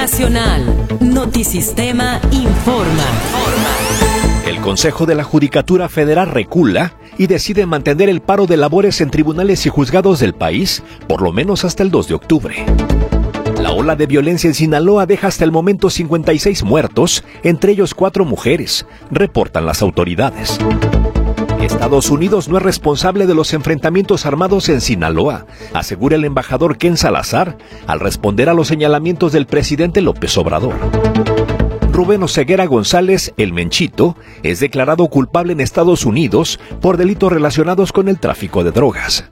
Nacional. Notisistema informa. El Consejo de la Judicatura Federal recula y decide mantener el paro de labores en tribunales y juzgados del país, por lo menos hasta el 2 de octubre. La ola de violencia en Sinaloa deja hasta el momento 56 muertos, entre ellos 4 mujeres, reportan las autoridades. Estados Unidos no es responsable de los enfrentamientos armados en Sinaloa, asegura el embajador Ken Salazar, al responder a los señalamientos del presidente López Obrador. Rubén Oseguera González, el Menchito, es declarado culpable en Estados Unidos por delitos relacionados con el tráfico de drogas.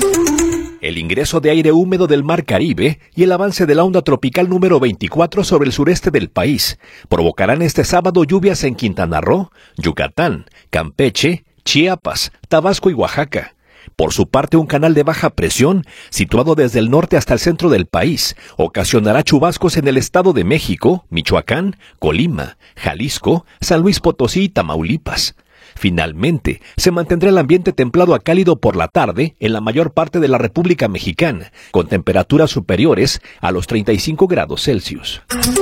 El ingreso de aire húmedo del Mar Caribe y el avance de la onda tropical número 24 sobre el sureste del país provocarán este sábado lluvias en Quintana Roo, Yucatán, Campeche, Chiapas, Tabasco y Oaxaca. Por su parte, un canal de baja presión, situado desde el norte hasta el centro del país, ocasionará chubascos en el Estado de México, Michoacán, Colima, Jalisco, San Luis Potosí y Tamaulipas. Finalmente, se mantendrá el ambiente templado a cálido por la tarde en la mayor parte de la República Mexicana, con temperaturas superiores a los 35 grados Celsius.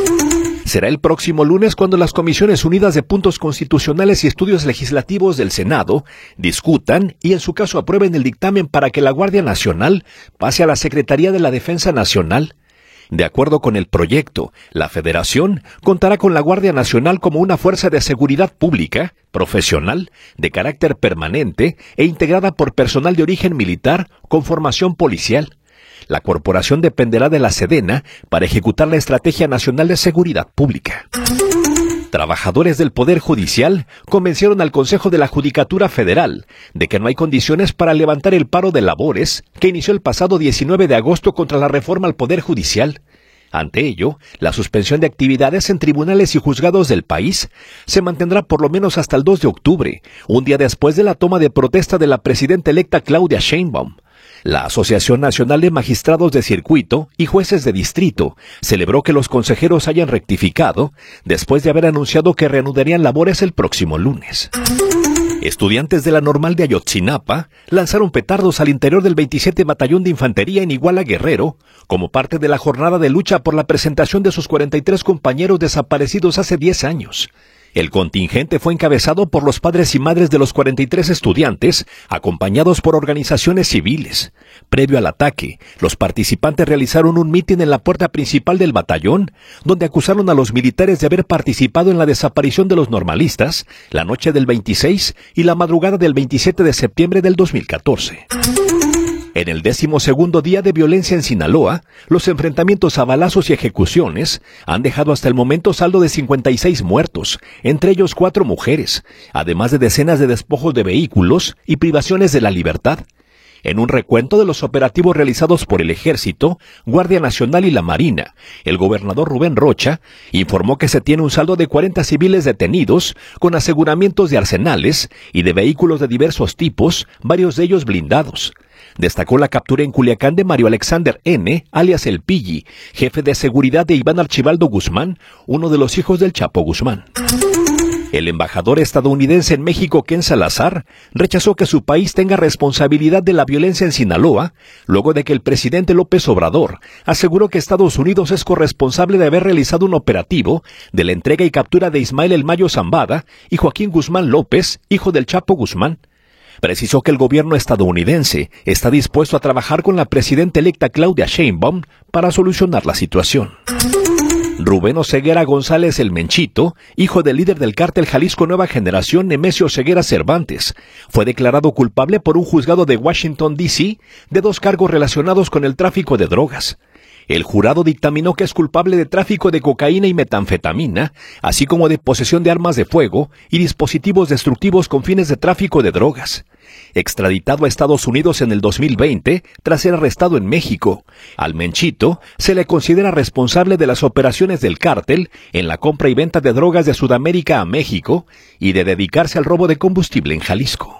Será el próximo lunes cuando las Comisiones Unidas de Puntos Constitucionales y Estudios Legislativos del Senado discutan y en su caso aprueben el dictamen para que la Guardia Nacional pase a la Secretaría de la Defensa Nacional. De acuerdo con el proyecto, la Federación contará con la Guardia Nacional como una fuerza de seguridad pública, profesional, de carácter permanente e integrada por personal de origen militar con formación policial. La corporación dependerá de la Sedena para ejecutar la Estrategia Nacional de Seguridad Pública. Trabajadores del Poder Judicial convencieron al Consejo de la Judicatura Federal de que no hay condiciones para levantar el paro de labores que inició el pasado 19 de agosto contra la reforma al Poder Judicial. Ante ello, la suspensión de actividades en tribunales y juzgados del país se mantendrá por lo menos hasta el 2 de octubre, un día después de la toma de protesta de la presidenta electa Claudia Sheinbaum. La Asociación Nacional de Magistrados de Circuito y Jueces de Distrito celebró que los consejeros hayan rectificado después de haber anunciado que reanudarían labores el próximo lunes. Estudiantes de la Normal de Ayotzinapa lanzaron petardos al interior del 27 Batallón de Infantería en Iguala Guerrero como parte de la jornada de lucha por la presentación de sus 43 compañeros desaparecidos hace 10 años. El contingente fue encabezado por los padres y madres de los 43 estudiantes, acompañados por organizaciones civiles. Previo al ataque, los participantes realizaron un mitin en la puerta principal del batallón, donde acusaron a los militares de haber participado en la desaparición de los normalistas la noche del 26 y la madrugada del 27 de septiembre del 2014. En el 12º día de violencia en Sinaloa, los enfrentamientos a balazos y ejecuciones han dejado hasta el momento saldo de 56 muertos, entre ellos 4 mujeres, además de decenas de despojos de vehículos y privaciones de la libertad. En un recuento de los operativos realizados por el Ejército, Guardia Nacional y la Marina, el gobernador Rubén Rocha informó que se tiene un saldo de 40 civiles detenidos con aseguramientos de arsenales y de vehículos de diversos tipos, varios de ellos blindados. Destacó la captura en Culiacán de Mario Alexander N., alias El Pilli, jefe de seguridad de Iván Archibaldo Guzmán, uno de los hijos del Chapo Guzmán. El embajador estadounidense en México, Ken Salazar, rechazó que su país tenga responsabilidad de la violencia en Sinaloa, luego de que el presidente López Obrador aseguró que Estados Unidos es corresponsable de haber realizado un operativo de la entrega y captura de Ismael El Mayo Zambada y Joaquín Guzmán López, hijo del Chapo Guzmán. Precisó que el gobierno estadounidense está dispuesto a trabajar con la presidenta electa Claudia Sheinbaum para solucionar la situación. Rubén Oseguera González el Menchito, hijo del líder del cártel Jalisco Nueva Generación Nemesio Oseguera Cervantes, fue declarado culpable por un juzgado de Washington, D.C. de 2 cargos relacionados con el tráfico de drogas. El jurado dictaminó que es culpable de tráfico de cocaína y metanfetamina, así como de posesión de armas de fuego y dispositivos destructivos con fines de tráfico de drogas. Extraditado a Estados Unidos en el 2020, tras ser arrestado en México, al Menchito se le considera responsable de las operaciones del cártel en la compra y venta de drogas de Sudamérica a México y de dedicarse al robo de combustible en Jalisco.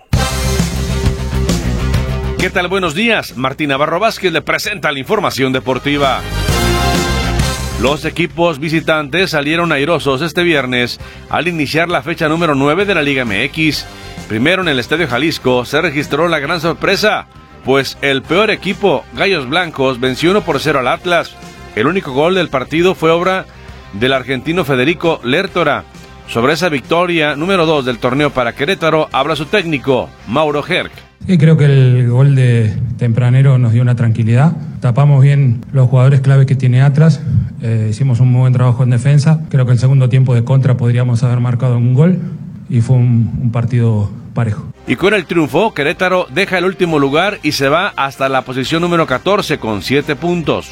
¿Qué tal? Buenos días. Martín Navarro Vázquez le presenta la información deportiva. Los equipos visitantes salieron airosos este viernes al iniciar la fecha número 9 de la Liga MX. Primero en el Estadio Jalisco se registró la gran sorpresa, pues el peor equipo, Gallos Blancos, venció 1-0 al Atlas. El único gol del partido fue obra del argentino Federico Lertora. Sobre esa victoria número 2 del torneo para Querétaro habla su técnico, Mauro Herc. Y creo que el gol de Tempranero nos dio una tranquilidad. Tapamos bien los jugadores clave que tiene Atlas. Hicimos un muy buen trabajo en defensa. Creo que el segundo tiempo de contra podríamos haber marcado un gol y fue un partido parejo. Y con el triunfo, Querétaro deja el último lugar y se va hasta la posición número 14 con 7 puntos.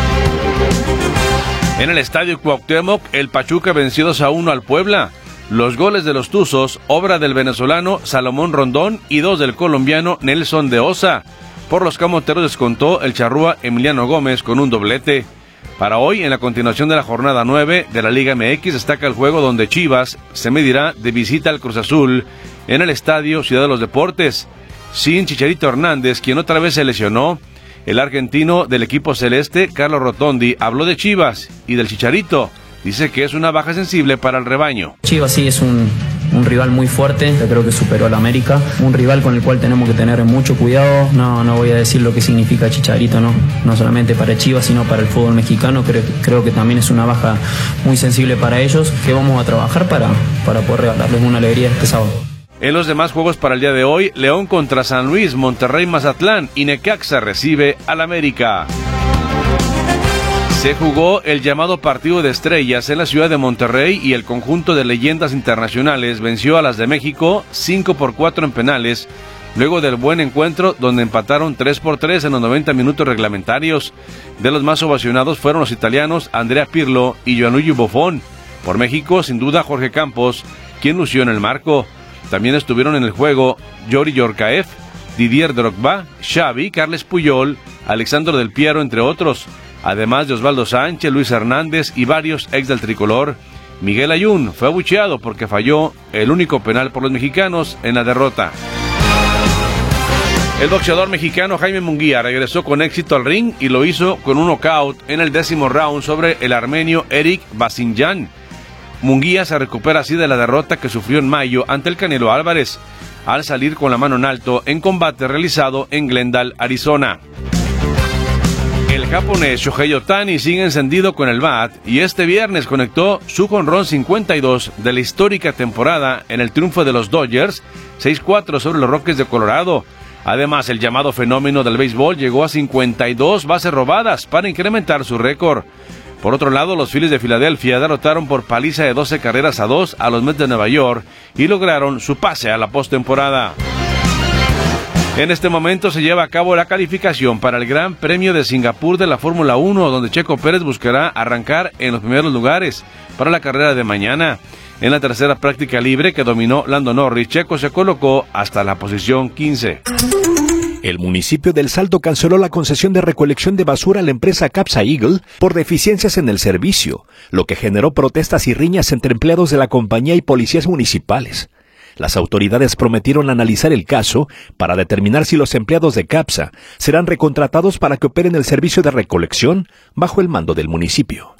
En el estadio Cuauhtémoc, el Pachuca venció 2-1 al Puebla. Los goles de los Tuzos, obra del venezolano Salomón Rondón y 2 del colombiano Nelson de Osa. Por los camoteros descontó el charrúa Emiliano Gómez con un doblete. Para hoy, en la continuación de la jornada 9 de la Liga MX, destaca el juego donde Chivas se medirá de visita al Cruz Azul en el estadio Ciudad de los Deportes. Sin Chicharito Hernández, quien otra vez se lesionó, el argentino del equipo celeste, Carlos Rotondi, habló de Chivas y del Chicharito. Dice que es una baja sensible para el rebaño. Chivas sí es un rival muy fuerte, yo creo que superó al América, un rival con el cual tenemos que tener mucho cuidado. No voy a decir lo que significa Chicharito, no solamente para Chivas, sino para el fútbol mexicano. Creo que también es una baja muy sensible para ellos, que vamos a trabajar para poder regalarles una alegría este sábado. En los demás juegos para el día de hoy, León contra San Luis, Monterrey Mazatlán y Necaxa recibe al América. Se jugó el llamado Partido de Estrellas en la ciudad de Monterrey y el conjunto de leyendas internacionales venció a las de México 5-4 en penales, luego del buen encuentro donde empataron 3-3 en los 90 minutos reglamentarios. De los más ovacionados fueron los italianos Andrea Pirlo y Gianluigi Buffon. Por México, sin duda, Jorge Campos, quien lució en el marco. También estuvieron en el juego Yori Yorkaev, Didier Drogba, Xavi, Carles Puyol, Alexandro Del Piero, entre otros, además de Osvaldo Sánchez, Luis Hernández y varios ex del tricolor. Miguel Ayun fue abucheado porque falló el único penal por los mexicanos en la derrota. El boxeador mexicano Jaime Munguía regresó con éxito al ring y lo hizo con un knockout en el 10º round sobre el armenio Eric Basinyan. Munguía se recupera así de la derrota que sufrió en mayo ante el Canelo Álvarez, al salir con la mano en alto en combate realizado en Glendale, Arizona. El japonés Shohei Ohtani sigue encendido con el bat y este viernes conectó su jonrón 52 de la histórica temporada en el triunfo de los Dodgers 6-4 sobre los Rockies de Colorado. Además, el llamado fenómeno del béisbol llegó a 52 bases robadas para incrementar su récord. Por otro lado, los Phillies de Filadelfia derrotaron por paliza de 12-2 a los Mets de Nueva York y lograron su pase a la postemporada. En este momento se lleva a cabo la calificación para el Gran Premio de Singapur de la Fórmula 1, donde Checo Pérez buscará arrancar en los primeros lugares para la carrera de mañana. En la tercera práctica libre que dominó Lando Norris, Checo se colocó hasta la posición 15. El municipio del Salto canceló la concesión de recolección de basura a la empresa Capsa Eagle por deficiencias en el servicio, lo que generó protestas y riñas entre empleados de la compañía y policías municipales. Las autoridades prometieron analizar el caso para determinar si los empleados de Capsa serán recontratados para que operen el servicio de recolección bajo el mando del municipio.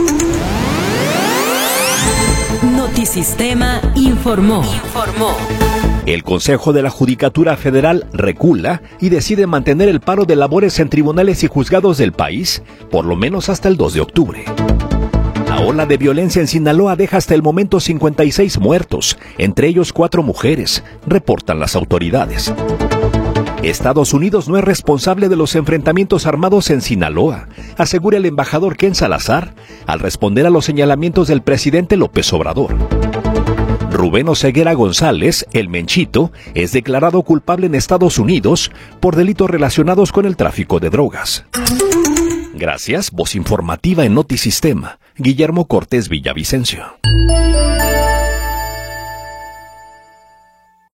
Notisistema informó. El Consejo de la Judicatura Federal recula y decide mantener el paro de labores en tribunales y juzgados del país, por lo menos hasta el 2 de octubre. La ola de violencia en Sinaloa deja hasta el momento 56 muertos, entre ellos 4 mujeres, reportan las autoridades. Estados Unidos no es responsable de los enfrentamientos armados en Sinaloa, asegura el embajador Ken Salazar, al responder a los señalamientos del presidente López Obrador. Rubén Oseguera González, el Menchito, es declarado culpable en Estados Unidos por delitos relacionados con el tráfico de drogas. Gracias, voz informativa en Notisistema, Guillermo Cortés Villavicencio.